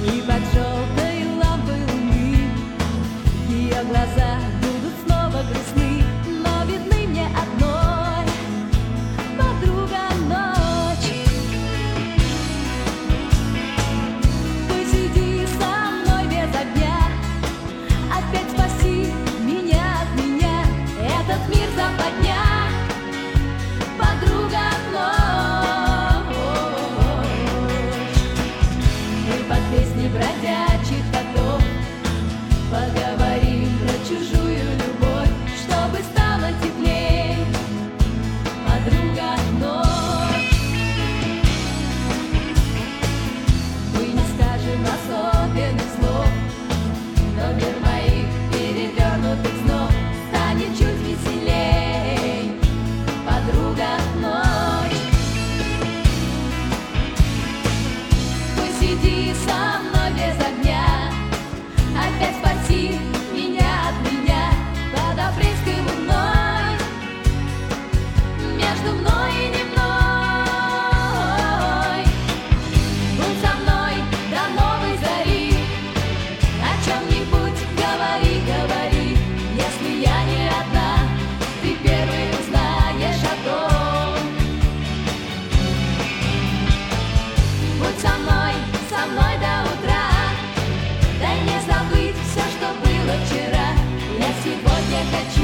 И под желтой лампой луны ее глаза будут снова грустны, но видны мне одной, подруга, ночь. Посиди со мной без огня, опять спаси меня от меня, этот мир западня, подруга, ночь. Мы под песни бродячих котов поговорим про чужую любовь, чтобы стало теплей, подруга, ночь. Мы не скажем особенных слов, но мир моих перевернутых снов станет чуть веселей, подруга, ночь. Посиди со мной без огня, опять спаси меня от меня под апрельской луной, между мной и не мной. Будь со мной до новой зари, о чем-нибудь говори, говори, если я не одна, ты первый узнаешь о том. Будь со мной до утра, дай мне забыть все, что было вчера. Я сегодня хочу